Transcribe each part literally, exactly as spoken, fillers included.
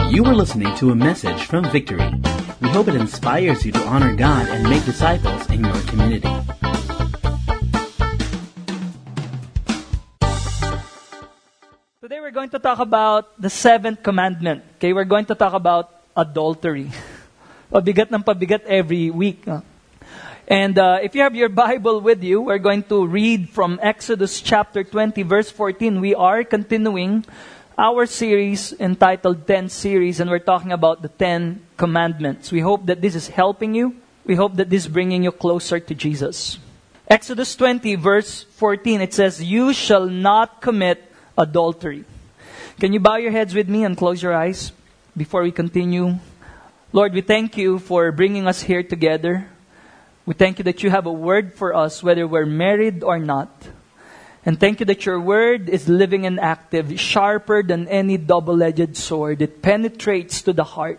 You are listening to a message from Victory. We hope it inspires you to honor God and make disciples in your community. Today we're going to talk about the seventh commandment. Okay, we're going to talk about adultery. Pabigat ng pabigat every week. Huh? And uh, if you have your Bible with you, we're going to read from Exodus chapter twenty, verse fourteen. We are continuing our series entitled ten Series, and we're talking about the Ten Commandments. We hope that this is helping you. We hope that this is bringing you closer to Jesus. Exodus twenty, verse fourteen, it says, "You shall not commit adultery." Can you bow your heads with me and close your eyes before we continue? Lord, we thank you for bringing us here together. We thank you that you have a word for us, whether we're married or not. And thank you that your word is living and active, sharper than any double-edged sword. It penetrates to the heart,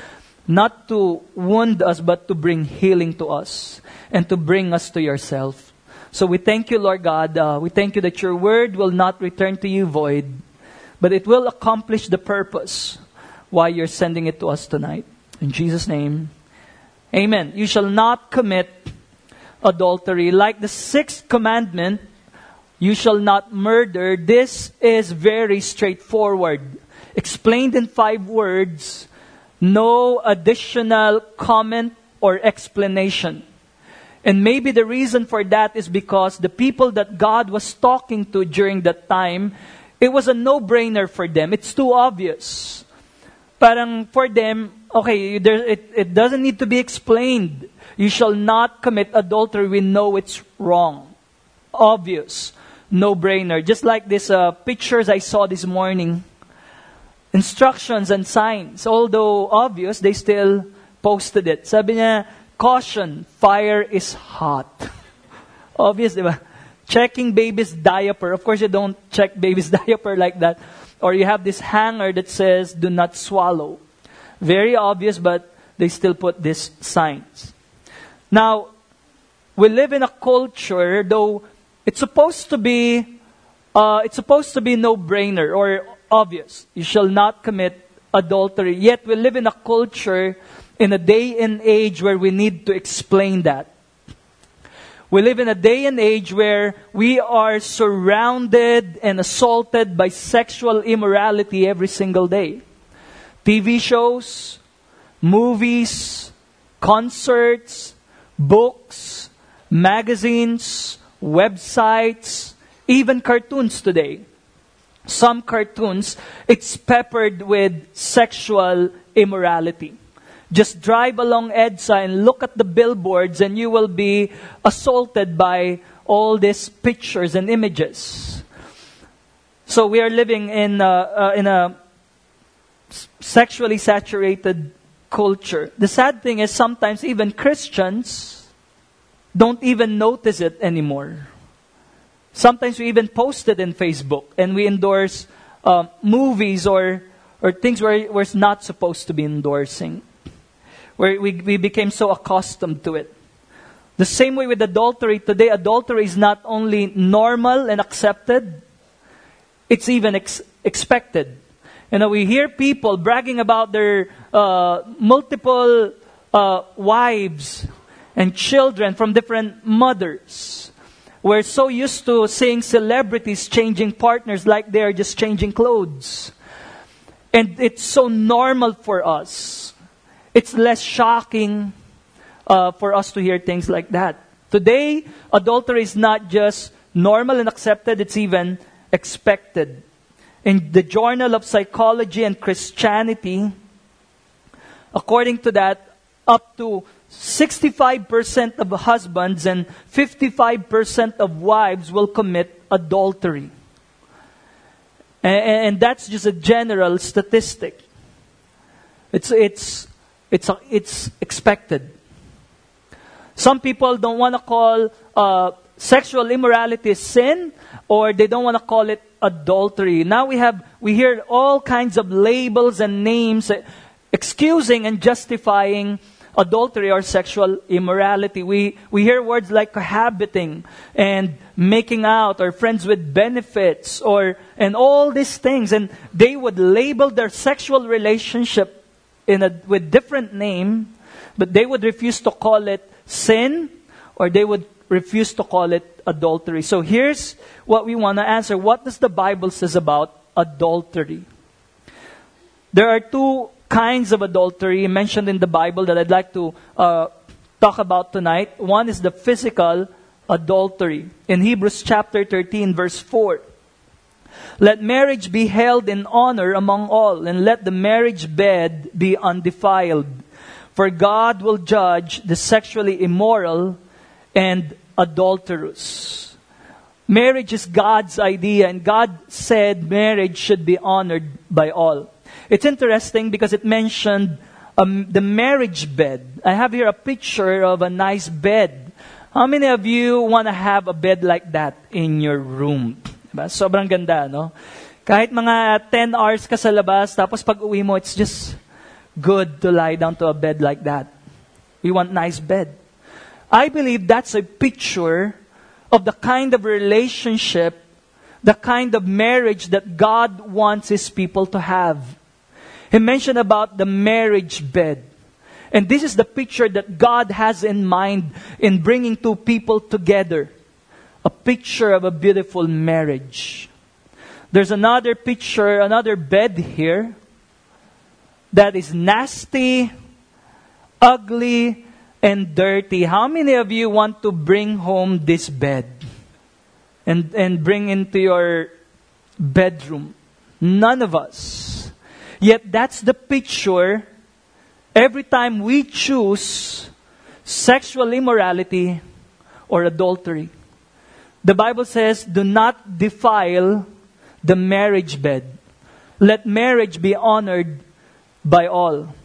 not to wound us, but to bring healing to us and to bring us to yourself. So we thank you, Lord God. Uh, we thank you that your word will not return to you void, but it will accomplish the purpose why you're sending it to us tonight. In Jesus' name, amen. You shall not commit adultery. Like the sixth commandment, you shall not murder. This is very straightforward. Explained in five words. No additional comment or explanation. And maybe the reason for that is because the people that God was talking to during that time, it was a no-brainer for them. It's too obvious. Parang for them, okay, there, it, it doesn't need to be explained. You shall not commit adultery. We know it's wrong. Obvious. No-brainer. Just like these uh, pictures I saw this morning. Instructions and signs. Although obvious, they still posted it. Sabi niya, caution, fire is hot. Obvious, diba? Checking baby's diaper. Of course, you don't check baby's diaper like that. Or you have this hanger that says, do not swallow. Very obvious, but they still put these signs. Now, we live in a culture, though it's supposed to be, uh, it's supposed to be no-brainer or obvious. You shall not commit adultery. Yet we live in a culture, in a day and age where we need to explain that. We live in a day and age where we are surrounded and assaulted by sexual immorality every single day. T V shows, movies, concerts, books, magazines, websites, even cartoons today. Some cartoons, it's peppered with sexual immorality. Just drive along EDSA and look at the billboards and you will be assaulted by all these pictures and images. So we are living in a, uh, in a sexually saturated culture. The sad thing is sometimes even Christians don't even notice it anymore. Sometimes we even post it in Facebook and we endorse uh, movies or, or things where we're not supposed to be endorsing. Where we, we became so accustomed to it. The same way with adultery. Today, adultery is not only normal and accepted, it's even ex- expected. You know, we hear people bragging about their uh, multiple uh, wives and children from different mothers. We're so used to seeing celebrities changing partners like they are just changing clothes. And it's so normal for us. It's less shocking uh, for us to hear things like that. Today, adultery is not just normal and accepted, it's even expected. In the Journal of Psychology and Christianity, according to that, up to sixty-five percent of husbands and fifty-five percent of wives will commit adultery. And, and that's just a general statistic. It's it's It's it's expected. Some people don't want to call uh, sexual immorality sin, or they don't want to call it adultery. Now we have we hear all kinds of labels and names, excusing and justifying adultery or sexual immorality. We we hear words like cohabiting and making out or friends with benefits or and all these things, and they would label their sexual relationship in a with different name, but they would refuse to call it sin or they would refuse to call it adultery. So here's what we want to answer. What does the Bible says about adultery? There are two kinds of adultery mentioned in the Bible that I'd like to uh, talk about tonight. One is the physical adultery. In Hebrews chapter thirteen, verse four, let marriage be held in honor among all, and let the marriage bed be undefiled. For God will judge the sexually immoral and adulterous. Marriage is God's idea, and God said marriage should be honored by all. It's interesting because it mentioned um, the marriage bed. I have here a picture of a nice bed. How many of you want to have a bed like that in your room? Diba? Sobrang ganda, no? Kahit mga ten hours ka sa labas, tapos pag uwi mo, it's just good to lie down to a bed like that. We want nice bed. I believe that's a picture of the kind of relationship, the kind of marriage that God wants His people to have. He mentioned about the marriage bed. And this is the picture that God has in mind in bringing two people together. A picture of a beautiful marriage. There's another picture, another bed here that is nasty, ugly, and dirty. How many of you want to bring home this bed and, and bring into your bedroom? None of us. Yet that's the picture every time we choose sexual immorality or adultery. The Bible says, do not defile the marriage bed. Let marriage be honored by all.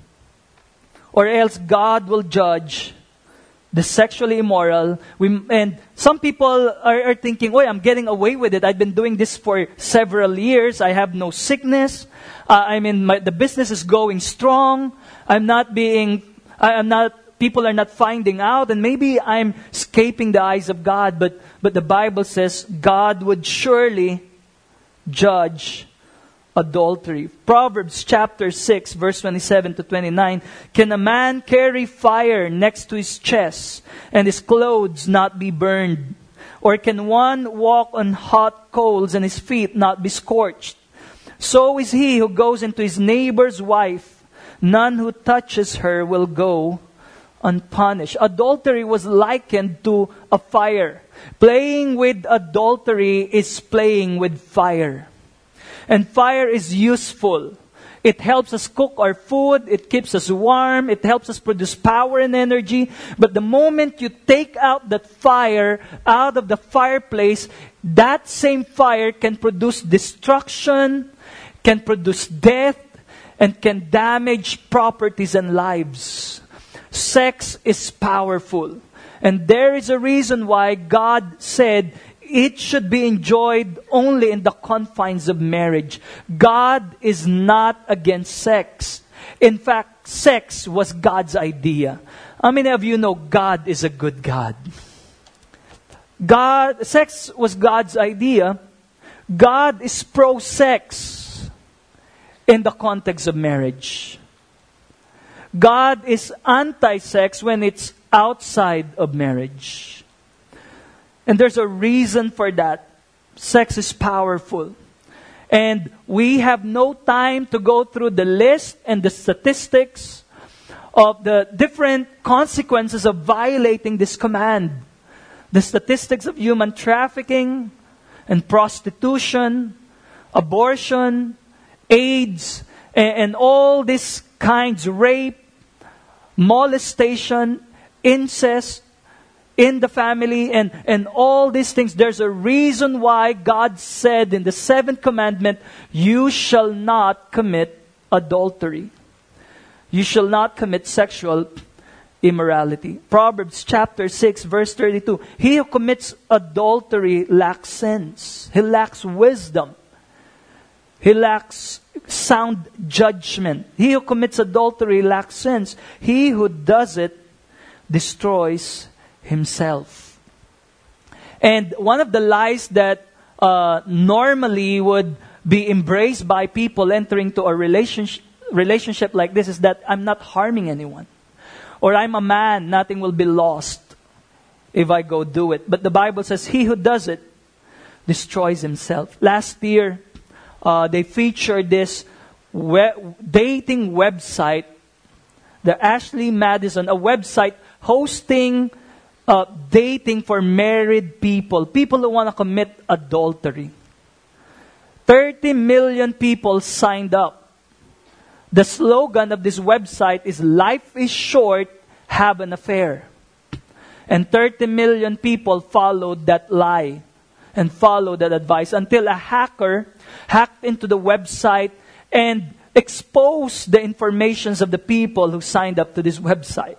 Or else God will judge the sexually immoral. We, and some people are, are thinking, oh, I'm getting away with it. I've been doing this for several years. I have no sickness. Uh, I mean, my, the business is going strong. I'm not being, I, I'm not, people are not finding out. And maybe I'm escaping the eyes of God. But, but the Bible says God would surely judge adultery. Proverbs chapter six, verse twenty-seven to twenty-nine. Can a man carry fire next to his chest and his clothes not be burned? Or can one walk on hot coals and his feet not be scorched? So is he who goes into his neighbor's wife. None who touches her will go unpunished. Adultery was likened to a fire. Playing with adultery is playing with fire. And fire is useful. It helps us cook our food. It keeps us warm. It helps us produce power and energy. But the moment you take out that fire out of the fireplace, that same fire can produce destruction, can produce death, and can damage properties and lives. Sex is powerful. And there is a reason why God said it should be enjoyed only in the confines of marriage. God is not against sex. In fact, sex was God's idea. How many of you know God is a good God? God, sex was God's idea. God is pro-sex in the context of marriage. God is anti-sex when it's outside of marriage. And there's a reason for that. Sex is powerful. And we have no time to go through the list and the statistics of the different consequences of violating this command. The statistics of human trafficking and prostitution, abortion, AIDS, and, and all these kinds, rape, molestation, incest, in the family, and, and all these things. There's a reason why God said in the seventh commandment, you shall not commit adultery. You shall not commit sexual immorality. Proverbs chapter six, verse thirty-two. He who commits adultery lacks sense. He lacks wisdom. He lacks sound judgment. He who commits adultery lacks sense. He who does it destroys himself. And one of the lies that uh, normally would be embraced by people entering to a relationship, relationship like this is that I'm not harming anyone. Or I'm a man, nothing will be lost if I go do it. But the Bible says, he who does it destroys himself. Last year, uh, they featured this we- dating website, the Ashley Madison, a website hosting uh, dating for married people, people who want to commit adultery. thirty million people signed up. The slogan of this website is, life is short, have an affair. And thirty million people followed that lie and followed that advice until a hacker hacked into the website and exposed the informations of the people who signed up to this website.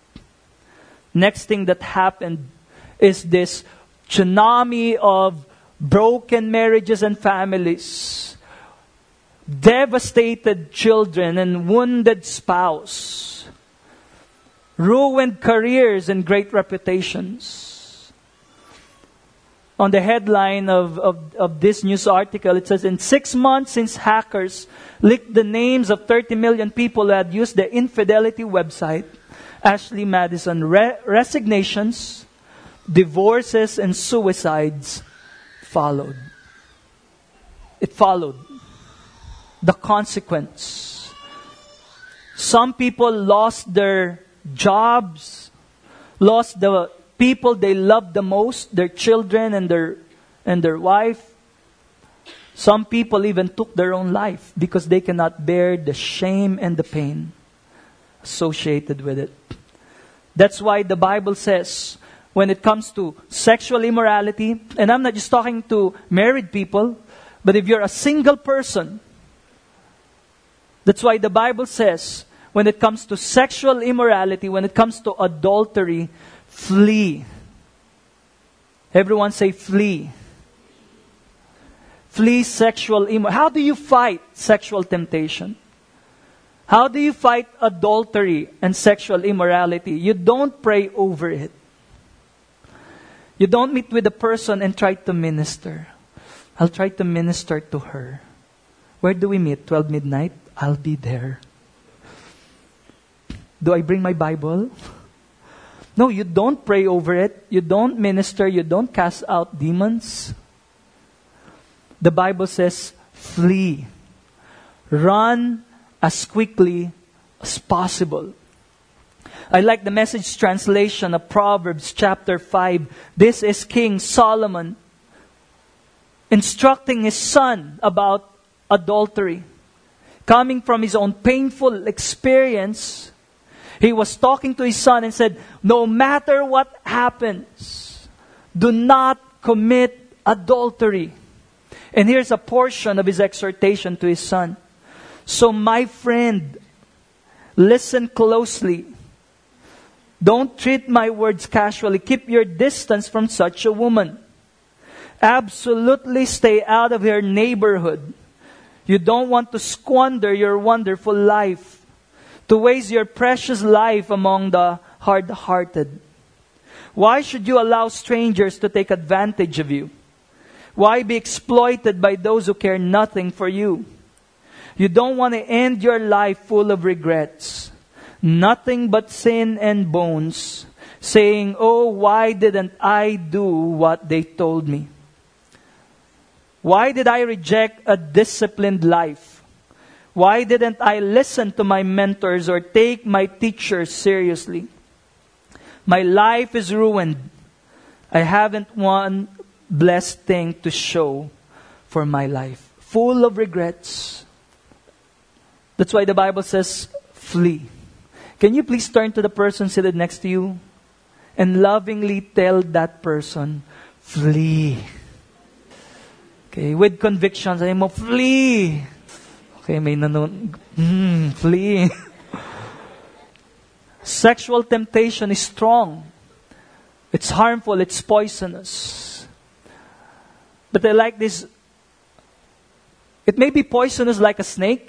Next thing that happened is this tsunami of broken marriages and families, devastated children and wounded spouse, ruined careers and great reputations. On the headline of, of, of this news article, it says, in six months since hackers leaked the names of thirty million people who had used the infidelity website, Ashley Madison, re- resignations, divorces, and suicides followed. It followed. The consequence. Some people lost their jobs, lost the people they loved the most, their children and their and their wife. Some people even took their own life because they cannot bear the shame and the pain associated with it. That's why the Bible says, when it comes to sexual immorality, and I'm not just talking to married people, but if you're a single person, that's why the Bible says, when it comes to sexual immorality, when it comes to adultery, flee. Everyone say flee. Flee sexual immorality. How do you fight sexual temptation? How do you fight adultery and sexual immorality? You don't pray over it. You don't meet with a person and try to minister. I'll try to minister to her. Where do we meet? twelve midnight? I'll be there. Do I bring my Bible? No, you don't pray over it. You don't minister. You don't cast out demons. The Bible says, flee. Run as quickly as possible. I like the Message translation of Proverbs chapter five. This is King Solomon instructing his son about adultery. Coming from his own painful experience, he was talking to his son and said, no matter what happens, do not commit adultery. And here's a portion of his exhortation to his son. So my friend, listen closely. Don't treat my words casually. Keep your distance from such a woman. Absolutely stay out of her neighborhood. You don't want to squander your wonderful life, to waste your precious life among the hard-hearted. Why should you allow strangers to take advantage of you? Why be exploited by those who care nothing for you? You don't want to end your life full of regrets. Nothing but sin and bones, saying, oh, why didn't I do what they told me? Why did I reject a disciplined life? Why didn't I listen to my mentors or take my teachers seriously? My life is ruined. I haven't one blessed thing to show for my life. Full of regrets. That's why the Bible says, flee. Can you please turn to the person seated next to you and lovingly tell that person, flee. Okay, with conviction, say mo, flee. Okay, may nanon, mm, flee. Sexual temptation is strong. It's harmful, it's poisonous. But I like this It may be poisonous like a snake,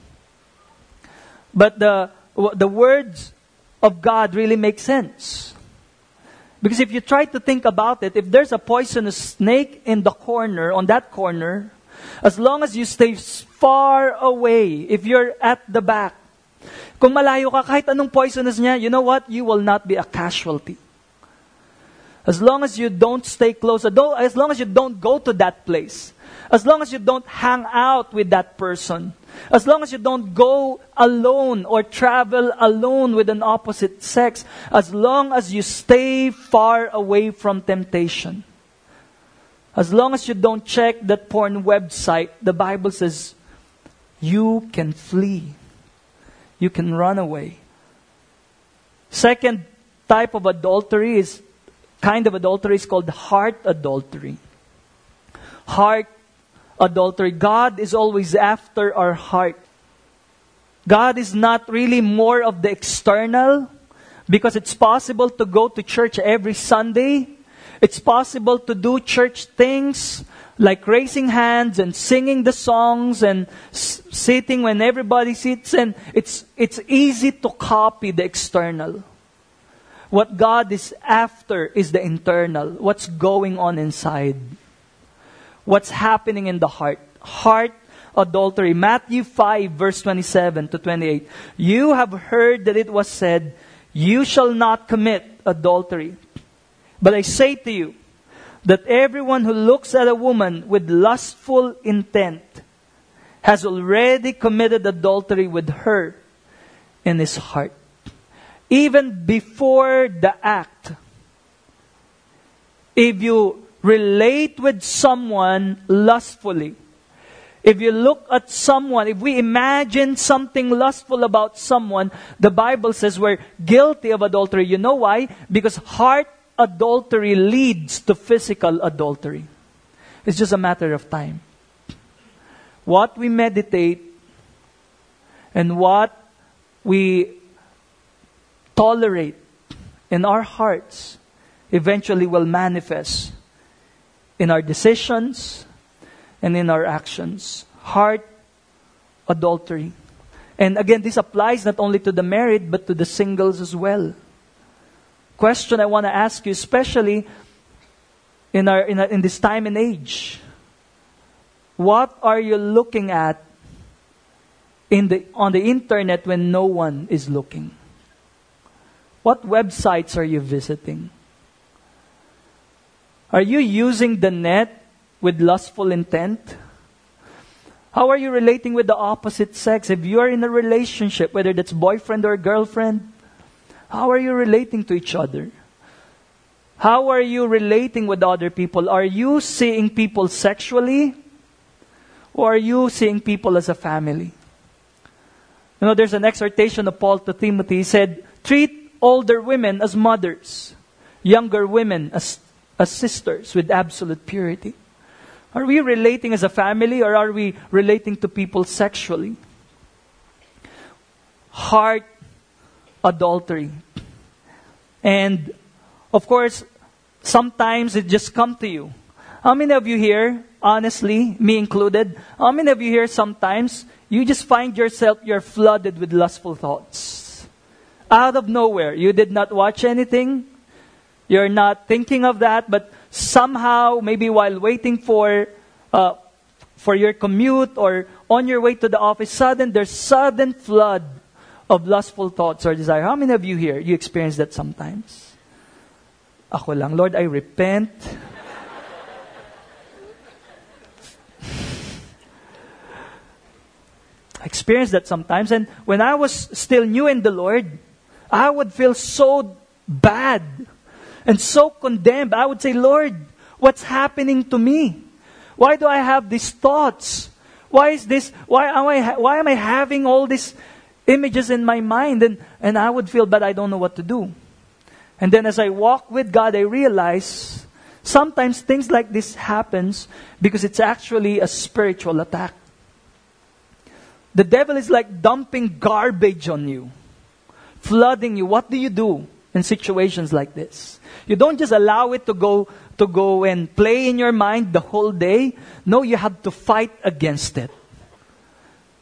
but the, the words of God really make sense. Because if you try to think about it, if there's a poisonous snake in the corner, on that corner, as long as you stay far away, if you're at the back, kung malayo ka, kahit anong poisonous niya, you know what? You will not be a casualty. As long as you don't stay close, as long as you don't go to that place, as long as you don't hang out with that person, as long as you don't go alone or travel alone with an opposite sex, as long as you stay far away from temptation, as long as you don't check that porn website, the Bible says you can flee. You can run away. Second type of adultery is kind of adultery is called heart adultery. Heart adultery. God is always after our heart. God is not really more of the external, because it's possible to go to church every Sunday. It's possible to do church things like raising hands and singing the songs and s- sitting when everybody sits, and it's it's easy to copy the external. What God is after is the internal. What's going on inside? What's happening in the heart? Heart adultery. Matthew five verse twenty-seven to twenty-eight. You have heard that it was said, you shall not commit adultery. But I say to you, that everyone who looks at a woman with lustful intent has already committed adultery with her in his heart. Even before the act, if you relate with someone lustfully, if you look at someone, if we imagine something lustful about someone, the Bible says we're guilty of adultery. You know why? Because heart adultery leads to physical adultery. It's just a matter of time. What we meditate and what we tolerate in our hearts eventually will manifest in our decisions and in our actions. Heart adultery. And again, this applies not only to the married but to the singles as well. Question I want to ask you, especially in our in, our, in this time and age. What are you looking at in the on the internet when no one is looking? What websites are you visiting? Are you using the net with lustful intent? How are you relating with the opposite sex? If you are in a relationship, whether that's boyfriend or girlfriend, how are you relating to each other? How are you relating with other people? Are you seeing people sexually? Or are you seeing people as a family? You know, there's an exhortation of Paul to Timothy. He said, treat older women as mothers, younger women as, as sisters with absolute purity. Are we relating as a family, or are we relating to people sexually? Heart adultery. And of course, sometimes it just comes to you. How many of you here, honestly, me included, how many of you here sometimes, you just find yourself, you're flooded with lustful thoughts? Out of nowhere. You did not watch anything. You're not thinking of that, but somehow, maybe while waiting for uh, for your commute or on your way to the office, sudden, there's sudden flood of lustful thoughts or desire. How many of you here, you experience that sometimes? Ako lang, Lord, I repent. I experienced that sometimes. And when I was still new in the Lord, I would feel so bad and so condemned. I would say, Lord, what's happening to me? Why do I have these thoughts? Why is this? Why am I? Why am I having all these images in my mind? And and I would feel bad. I don't know what to do. And then as I walk with God, I realize sometimes things like this happens because it's actually a spiritual attack. The devil is like dumping garbage on you, flooding you. What do you do in situations like this? You don't just allow it to go to go and play in your mind the whole day. No, you have to fight against it.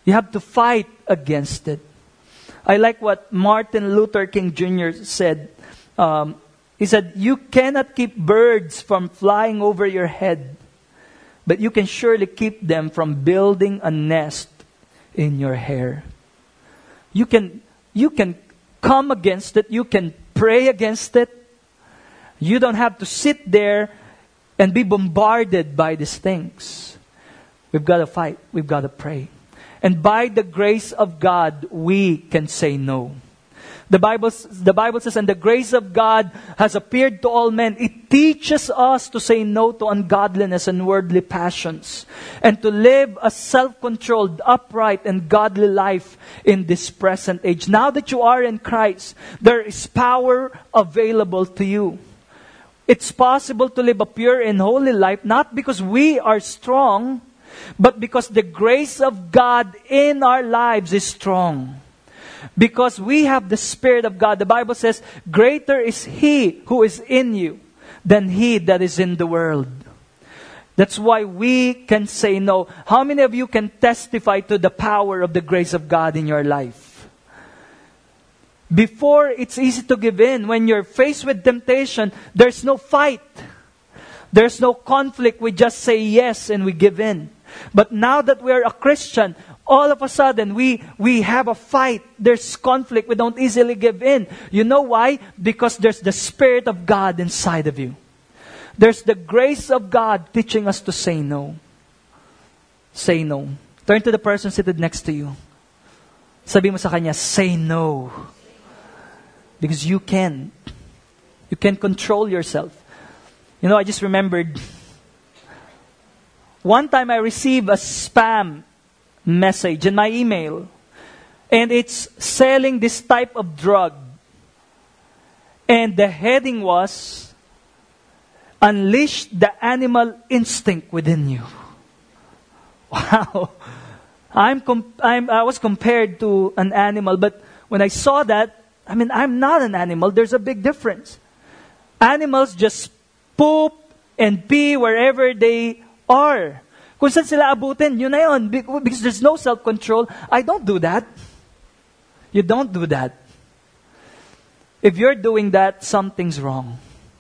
You have to fight against it. I like what Martin Luther King Junior said. Um, he said, you cannot keep birds from flying over your head, but you can surely keep them from building a nest in your hair. You can, you can come against it. You can pray against it. You don't have to sit there and be bombarded by these things. We've got to fight. We've got to pray. And by the grace of God, we can say no. The Bible, the Bible says, and the grace of God has appeared to all men. It teaches us to say no to ungodliness and worldly passions, and to live a self-controlled, upright, and godly life in this present age. Now that you are in Christ, there is power available to you. It's possible to live a pure and holy life, not because we are strong, but because the grace of God in our lives is strong. Because we have the Spirit of God. The Bible says, greater is He who is in you than he that is in the world. That's why we can say no. How many of you can testify to the power of the grace of God in your life? Before, it's easy to give in. When you're faced with temptation, there's no fight. There's no conflict. We just say yes and we give in. But now that we're a Christian, all of a sudden we, we have a fight. There's conflict. We don't easily give in. You know why? Because there's the Spirit of God inside of you. There's the grace of God teaching us to say no. Say no. Turn to the person seated next to you. Sabi mo sa kanya, say no. Because you can. You can control yourself. You know, I just remembered, one time I received a spam message in my email. And it's selling this type of drug. And the heading was, unleash the animal instinct within you. Wow. I'm, com- I'm I was compared to an animal, but when I saw that, I mean, I'm not an animal. There's a big difference. Animals just poop and pee wherever they are. Kung saan sila abutin, yun na yun. Because there's no self-control. I don't do that. You don't do that. If you're doing that, something's wrong.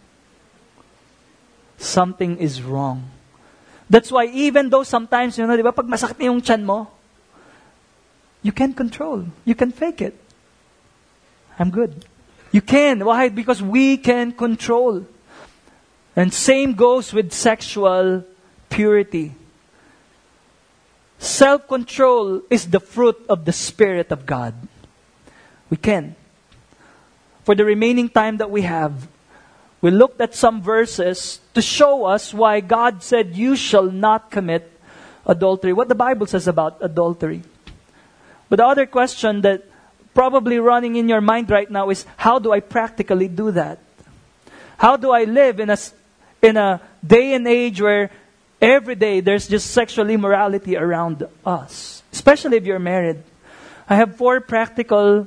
Something is wrong. That's why even though sometimes, you know, di ba, pag masakit na yung tiyan mo, you can control. You can fake it. I'm good. You can. Why? Because we can control. And same goes with sexual purity. Self-control is the fruit of the Spirit of God. We can. For the remaining time that we have, we looked at some verses to show us why God said, you shall not commit adultery. What the Bible says about adultery. But the other question that probably running in your mind right now is, how do I practically do that? How do I live in a, in a day and age where every day there's just sexual immorality around us? Especially if you're married. I have four practical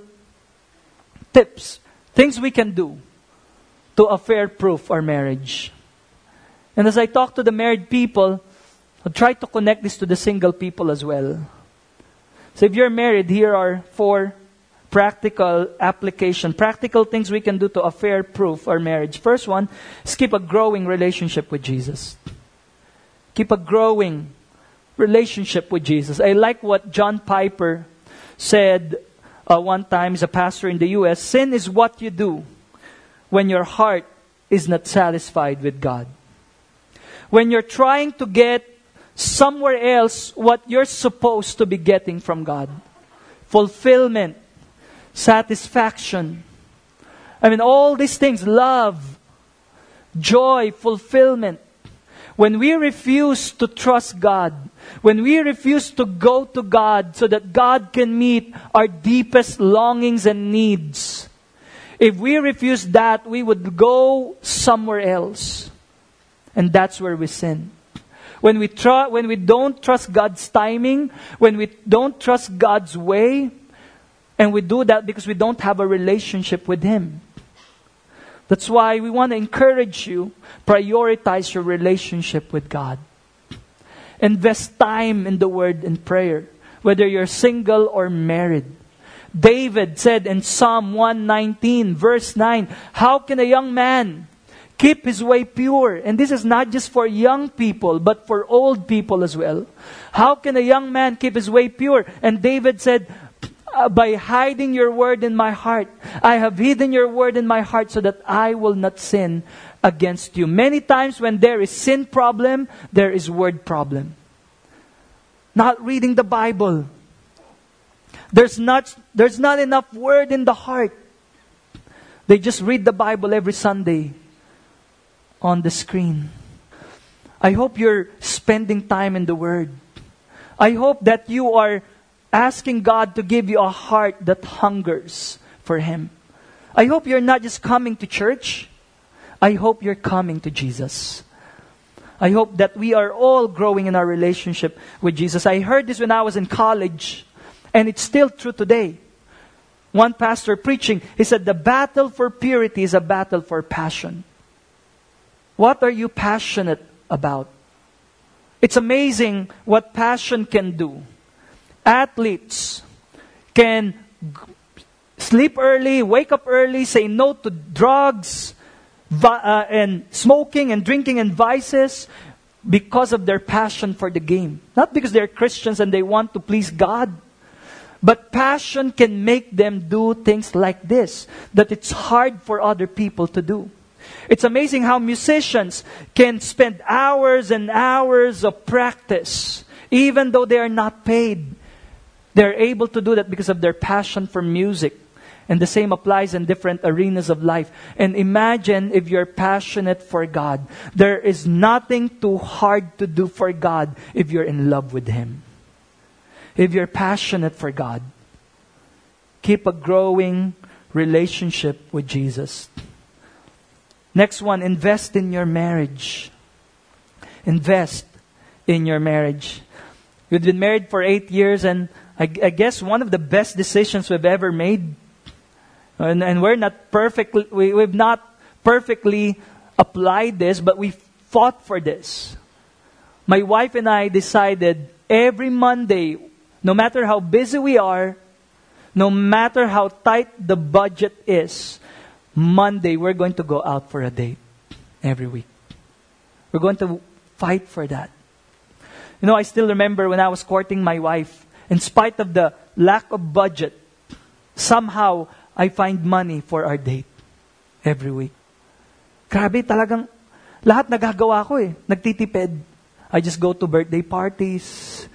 tips. Things we can do to affair-proof our marriage. And as I talk to the married people, I'll try to connect this to the single people as well. So if you're married, here are four practical application, practical things we can do to affair-proof our marriage. First one is keep a growing relationship with Jesus. Keep a growing relationship with Jesus. I like what John Piper said uh, one time as a pastor in the U S. Sin is what you do when your heart is not satisfied with God. When you're trying to get somewhere else what you're supposed to be getting from God. Fulfillment, satisfaction. I mean, all these things, love, joy, fulfillment. When we refuse to trust God, when we refuse to go to God so that God can meet our deepest longings and needs, if we refuse that, we would go somewhere else. And that's where we sin. When we try, when we don't trust God's timing, when we don't trust God's way, and we do that because we don't have a relationship with Him. That's why we want to encourage you, prioritize your relationship with God. Invest time in the Word and prayer. whether you're single or married. David said in Psalm one nineteen, verse nine, how can a young man keep his way pure? And this is not just for young people, but for old people as well. How can a young man keep his way pure? And David said, by hiding your word in my heart. I have hidden your word in my heart so that I will not sin against you. Many times when there is sin problem, there is word problem. Not reading the Bible. There's not, there's not enough word in the heart. They just read the Bible every Sunday on the screen. I hope you're spending time in the Word. I hope that you are asking God to give you a heart that hungers for Him. I hope you're not just coming to church. I hope you're coming to Jesus. I hope that we are all growing in our relationship with Jesus. I heard this when I was in college, and it's still true today. One pastor preaching, he said, the battle for purity is a battle for passion. What are you passionate about? It's amazing what passion can do. Athletes can g- sleep early, wake up early, say no to drugs, vi- uh, and smoking and drinking and vices because of their passion for the game. Not because they're Christians and they want to please God. But passion can make them do things like this, that it's hard for other people to do. It's amazing how musicians can spend hours and hours of practice, even though they are not paid. They're able to do that because of their passion for music. And the same applies in different arenas of life. And imagine if you're passionate for God. There is nothing too hard to do for God if you're in love with Him. If you're passionate for God, keep a growing relationship with Jesus. Next one, invest in your marriage. Invest in your marriage. We've been married for eight years and I, I guess one of the best decisions we've ever made. And, and we're not perfectly, we, we've not perfectly applied this, but we fought for this. My wife and I decided every Monday, no matter how busy we are, no matter how tight the budget is, Monday we're going to go out for a date every week. We're going to fight for that. You know, I still remember when I was courting my wife, in spite of the lack of budget, somehow I find money for our date every week. Grabe, talagang lahat nagagawa ko eh. Nagtitipid. I just go to birthday parties.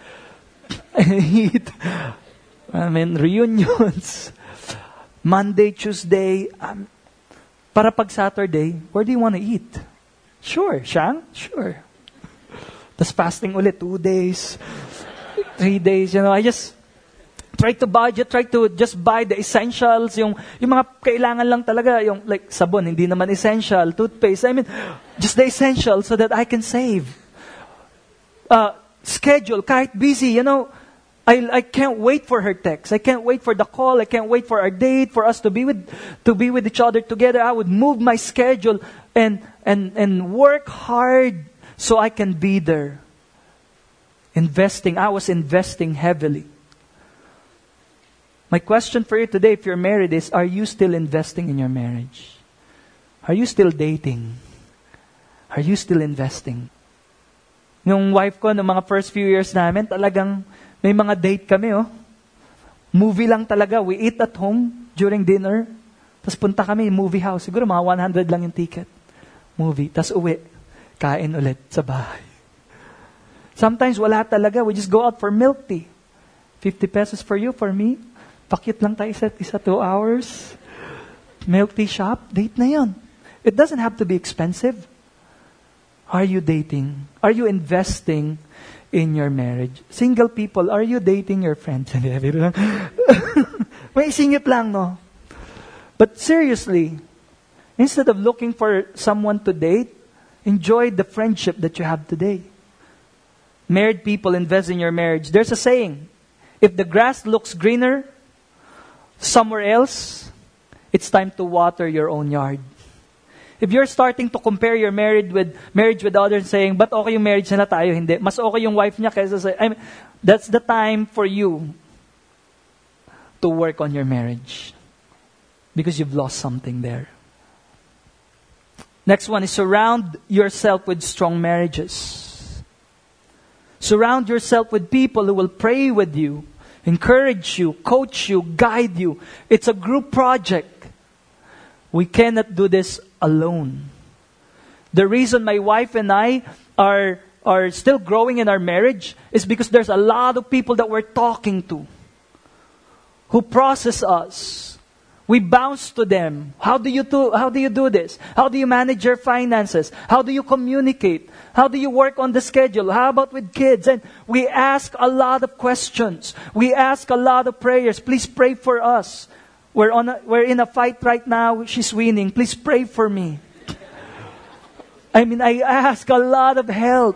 Eat. I mean, reunions. Monday, Tuesday. Um, para pag Saturday, where do you want to eat? Sure, Shang? Sure. Tas fasting ulit, two days, three days. You know, I just try to budget, try to just buy the essentials. Yung, yung mga kailangan lang talaga. Yung like sabon, hindi naman essential. Toothpaste. I mean, just the essentials so that I can save. Uh, schedule, kahit busy, you know, I I can't wait for her text. I can't wait for the call. I can't wait for our date, for us to be with to be with each other together. I would move my schedule and and and work hard so I can be there. Investing. I was investing heavily. My question for you today, if you're married, is: are you still investing in your marriage? Are you still dating? Are you still investing? Nung wife ko, nung mga first few years namin, talagang may mga date kami, oh. Movie lang talaga. We eat at home during dinner. Tapos punta kami, movie house. Siguro mga one hundred lang yung ticket. Movie. Tapos uwi. Kain ulit sa bahay. Sometimes wala talaga. We just go out for milk tea. fifty pesos for you, for me. Pakit lang tayo isa't isa, two hours. Milk tea shop. Date na yun. It doesn't have to be expensive. Are you dating? Are you investing in your marriage? Single people, are you dating your friends? May singit lang, no? But seriously, instead of looking for someone to date, enjoy the friendship that you have today. Married people, invest in your marriage. There's a saying, if the grass looks greener somewhere else, it's time to water your own yard. If you're starting to compare your marriage with marriage with others, saying, but okay yung marriage nila, tayo hindi. Mas okay yung wife niya kaysa sa... I mean, that's the time for you to work on your marriage. Because you've lost something there. Next one is surround yourself with strong marriages. Surround yourself with people who will pray with you, encourage you, coach you, guide you. It's a group project. We cannot do this alone. The reason my wife and I are, are still growing in our marriage is because there's a lot of people that we're talking to who process us. We bounce to them. How do you do, how do you do this? How do you manage your finances? How do you communicate? How do you work on the schedule? How about with kids? And we ask a lot of questions. We ask a lot of prayers. Please pray for us. We're on a, we're in a fight right now. She's winning. Please pray for me. I mean, I ask a lot of help.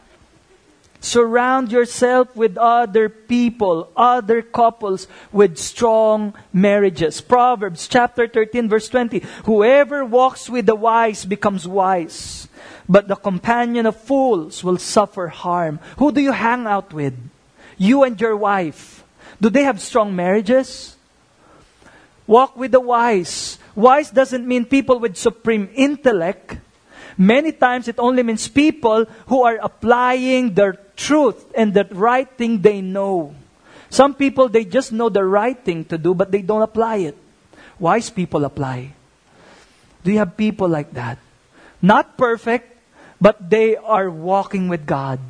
Surround yourself with other people, other couples with strong marriages. Proverbs chapter thirteen verse twenty. Whoever walks with the wise becomes wise, but the companion of fools will suffer harm. Who do you hang out with? You and your wife. Do they have strong marriages? Walk with the wise. Wise doesn't mean people with supreme intellect. Many times it only means people who are applying the truth and the right thing they know. Some people, they just know the right thing to do, but they don't apply it. Wise people apply. Do you have people like that? Not perfect, but they are walking with God.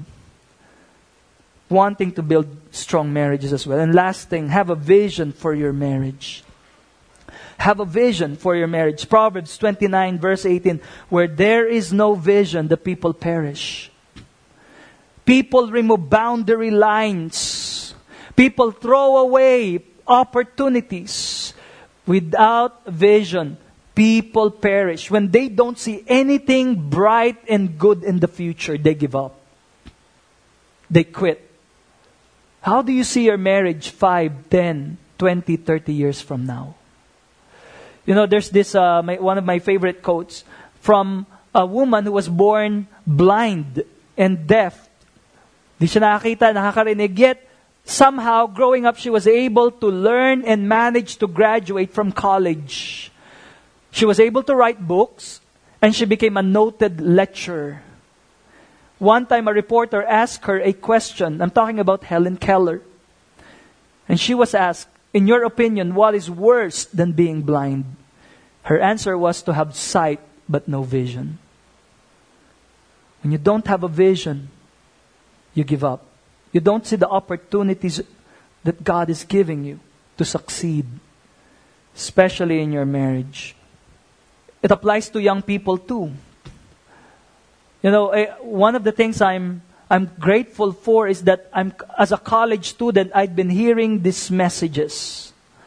Wanting to build strong marriages as well. And last thing, have a vision for your marriage. Have a vision for your marriage. Proverbs twenty-nine verse eighteen. Where there is no vision, the people perish. People remove boundary lines. People throw away opportunities. Without vision, people perish. When they don't see anything bright and good in the future, they give up. They quit. How do you see your marriage five, ten, twenty, thirty years from now? You know, there's this, uh, my, one of my favorite quotes from a woman who was born blind and deaf. Di siya nakakita, nakakarinig. Yet, somehow, growing up, she was able to learn and manage to graduate from college. She was able to write books, and she became a noted lecturer. One time, a reporter asked her a question. I'm talking about Helen Keller. And she was asked, in your opinion, what is worse than being blind? Her answer was to have sight but no vision. When you don't have a vision, you give up. You don't see the opportunities that God is giving you to succeed, especially in your marriage. It applies to young people too. You know, one of the things I'm I'm grateful for is that I'm as a college student, I've been hearing these messages.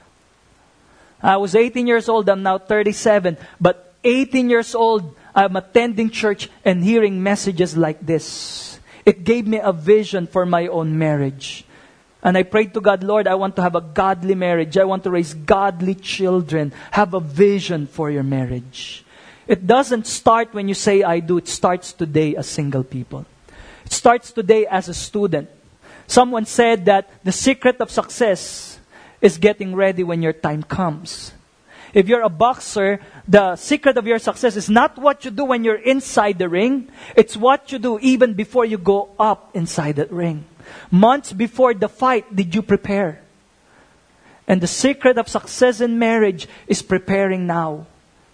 I was eighteen years old, I'm now thirty-seven. But eighteen years old, I'm attending church and hearing messages like this. It gave me a vision for my own marriage. And I prayed to God, Lord, I want to have a godly marriage. I want to raise godly children. Have a vision for your marriage. It doesn't start when you say I do. It starts today as single people. It starts today as a student. Someone said that the secret of success is getting ready when your time comes. If you're a boxer, the secret of your success is not what you do when you're inside the ring. It's what you do even before you go up inside that ring. Months before the fight, did you prepare? And the secret of success in marriage is preparing now.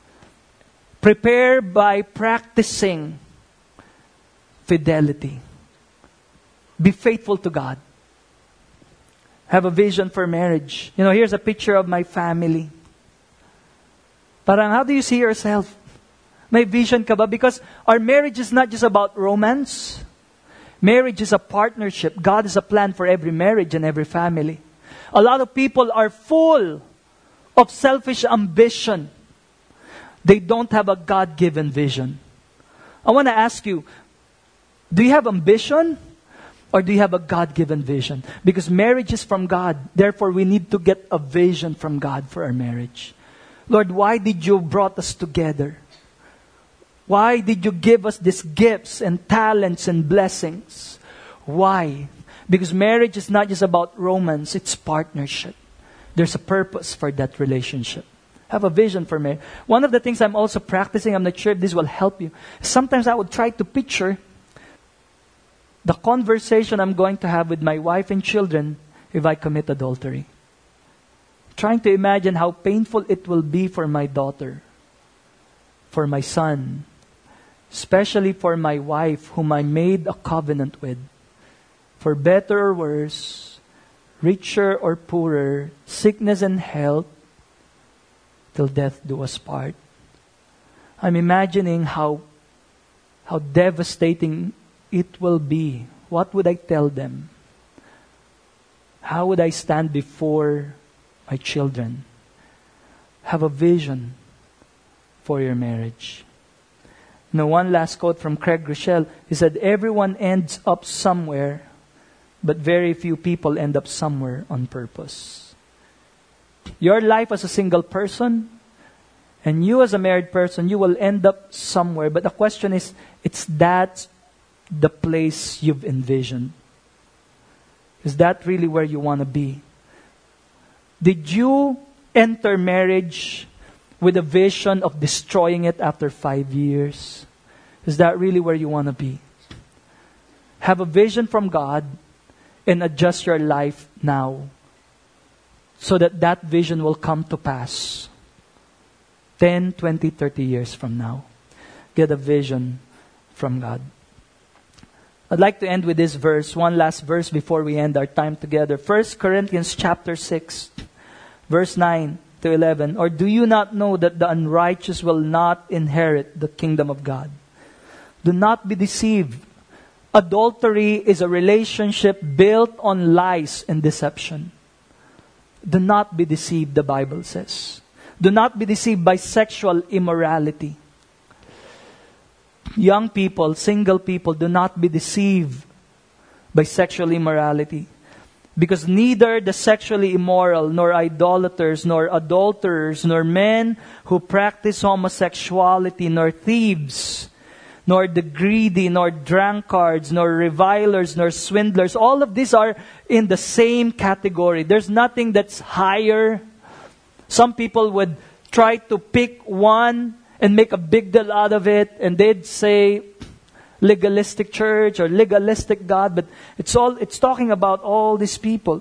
Prepare by practicing fidelity. Be faithful to God. Have a vision for marriage. You know, here's a picture of my family. Parang, how do you see yourself? May vision ka ba? Because our marriage is not just about romance. Marriage is a partnership. God has a plan for every marriage and every family. A lot of people are full of selfish ambition. They don't have a God-given vision. I want to ask you, do you have ambition? Or do you have a God-given vision? Because marriage is from God. Therefore, we need to get a vision from God for our marriage. Lord, why did you brought us together? Why did you give us these gifts and talents and blessings? Why? Because marriage is not just about romance, it's partnership. There's a purpose for that relationship. Have a vision for marriage. One of the things I'm also practicing, I'm not sure if this will help you. Sometimes I would try to picture the conversation I'm going to have with my wife and children if I commit adultery. Trying to imagine how painful it will be for my daughter, for my son, especially for my wife whom I made a covenant with. For better or worse, richer or poorer, sickness and health, till death do us part. I'm imagining how, how devastating it will be. What would I tell them? How would I stand before my children? Have a vision for your marriage. Now, one last quote from Craig Rochelle. He said, everyone ends up somewhere, but very few people end up somewhere on purpose. Your life as a single person and you as a married person, you will end up somewhere. But the question is, it's that the place you've envisioned? Is that really where you want to be? Did you enter marriage with a vision of destroying it after five years? Is that really where you want to be? Have a vision from God and adjust your life now so that that vision will come to pass ten, twenty, thirty years from now. Get a vision from God. I'd like to end with this verse, one last verse before we end our time together. First Corinthians chapter six, verse nine to eleven. Or do you not know that the unrighteous will not inherit the kingdom of God? Do not be deceived. Adultery is a relationship built on lies and deception. Do not be deceived, the Bible says. Do not be deceived by sexual immorality. Young people, single people, do not be deceived by sexual immorality. Because neither the sexually immoral, nor idolaters, nor adulterers, nor men who practice homosexuality, nor thieves, nor the greedy, nor drunkards, nor revilers, nor swindlers. All of these are in the same category. There's nothing that's higher. Some people would try to pick one and make a big deal out of it, and they'd say legalistic church or legalistic God, but it's all it's talking about all these people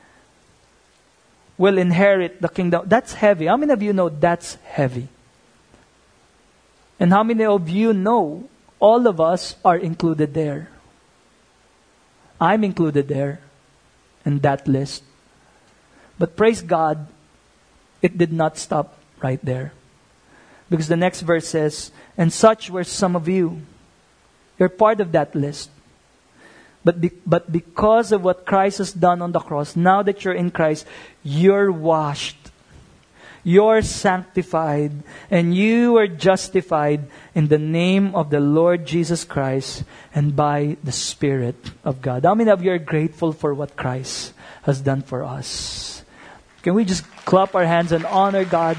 will inherit the kingdom. That's heavy. How many of you know that's heavy? And how many of you know all of us are included there? I'm included there in that list. But praise God, it did not stop right there. Because the next verse says, and such were some of you. You're part of that list. But, be, but because of what Christ has done on the cross, now that you're in Christ, you're washed. You're sanctified and you are justified in the name of the Lord Jesus Christ and by the Spirit of God. How many of you are grateful for what Christ has done for us? Can we just clap our hands and honor God?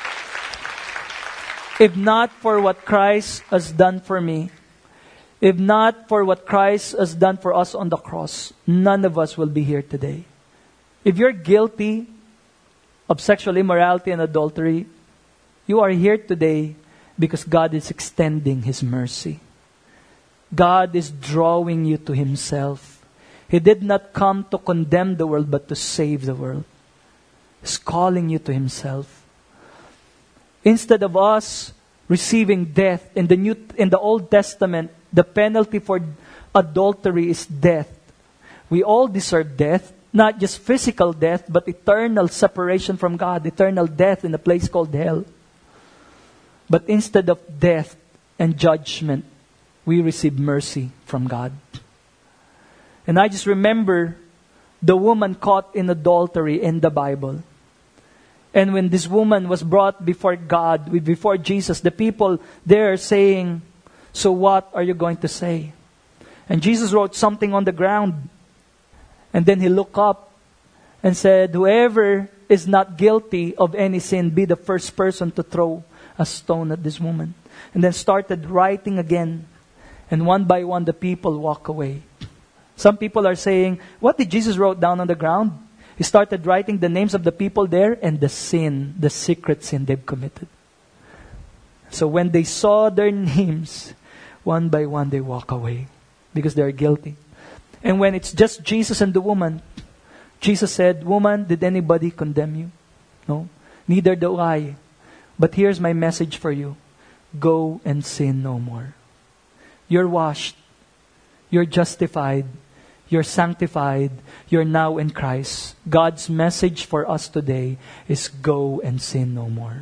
If not for what Christ has done for me, if not for what Christ has done for us on the cross, none of us will be here today. If you're guilty of sexual immorality and adultery, you are here today because God is extending His mercy. God is drawing you to Himself. He did not come to condemn the world, but to save the world. He's calling you to Himself. Instead of us receiving death, in the New, in the Old Testament, the penalty for adultery is death. We all deserve death. Not just physical death, but eternal separation from God, eternal death in a place called hell. But instead of death and judgment, we receive mercy from God. And I just remember the woman caught in adultery in the Bible. And when this woman was brought before God, before Jesus, the people there are saying, so what are you going to say? And Jesus wrote something on the ground. And then He looked up and said, whoever is not guilty of any sin, be the first person to throw a stone at this woman. And then started writing again. And one by one, the people walk away. Some people are saying, what did Jesus wrote down on the ground? He started writing the names of the people there and the sin, the secret sin they've committed. So when they saw their names, one by one they walk away because they're guilty. And when it's just Jesus and the woman, Jesus said, "Woman, did anybody condemn you? No, neither do I. But here's my message for you. Go and sin no more. You're washed. You're justified. You're sanctified. You're now in Christ. God's message for us today is go and sin no more.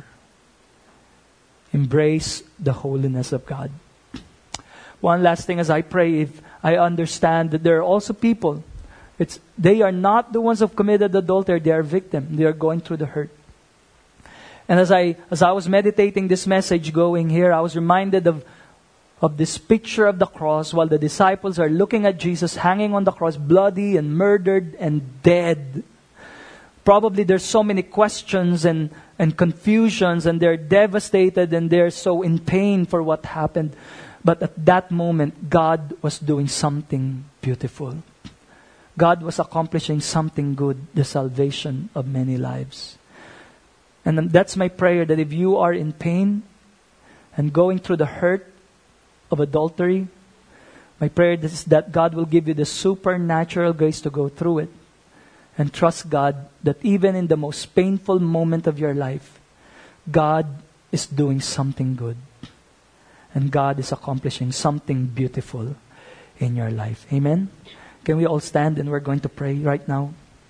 Embrace the holiness of God." One last thing as I pray, if I understand that there are also people, it's they are not the ones who have committed adultery, they are victims. They are going through the hurt. And as I as I was meditating this message going here, I was reminded of of this picture of the cross while the disciples are looking at Jesus hanging on the cross, bloody and murdered and dead. Probably there's so many questions and, and confusions, and they're devastated and they're so in pain for what happened. But at that moment, God was doing something beautiful. God was accomplishing something good, the salvation of many lives. And that's my prayer, that if you are in pain and going through the hurt of adultery, my prayer is that God will give you the supernatural grace to go through it. And trust God that even in the most painful moment of your life, God is doing something good. And God is accomplishing something beautiful in your life. Amen? Can we all stand and we're going to pray right now?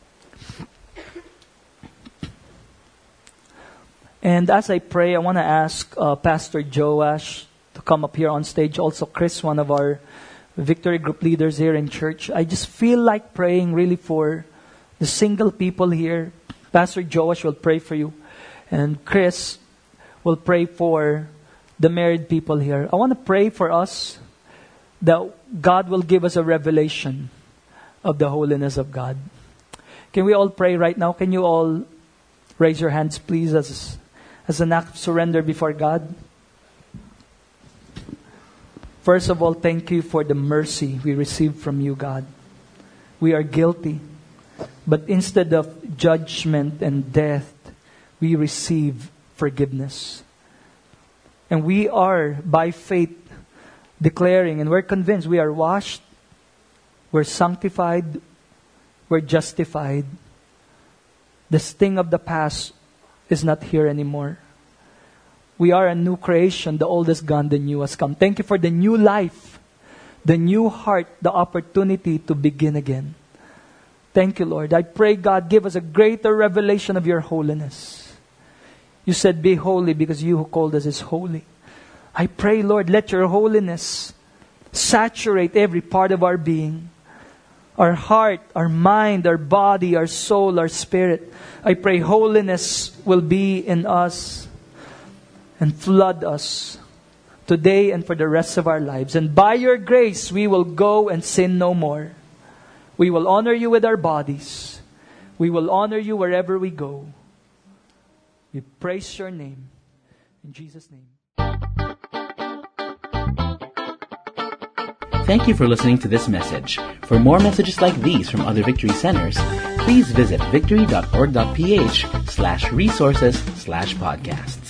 And as I pray, I want to ask uh, Pastor Joash to come up here on stage. Also Chris, one of our Victory Group leaders here in church. I just feel like praying really for the single people here. Pastor Joash will pray for you. And Chris will pray for the married people here. I want to pray for us that God will give us a revelation of the holiness of God. Can we all pray right now? Can you all raise your hands, please, as, as an act of surrender before God? First of all, thank you for the mercy we receive from you, God. We are guilty. But instead of judgment and death, we receive forgiveness. And we are, by faith, declaring, and we're convinced we are washed, we're sanctified, we're justified. The sting of the past is not here anymore. We are a new creation. The old is gone, the new has come. Thank you for the new life, the new heart, the opportunity to begin again. Thank you, Lord. I pray, God, give us a greater revelation of your holiness. You said, be holy because you who called us is holy. I pray, Lord, let your holiness saturate every part of our being. Our heart, our mind, our body, our soul, our spirit. I pray holiness will be in us and flood us today and for the rest of our lives. And by your grace, we will go and sin no more. We will honor you with our bodies. We will honor you wherever we go. We praise your name. In Jesus' name. Thank you for listening to this message. For more messages like these from other Victory Centers, please visit victory.org.ph slash resources slash podcasts.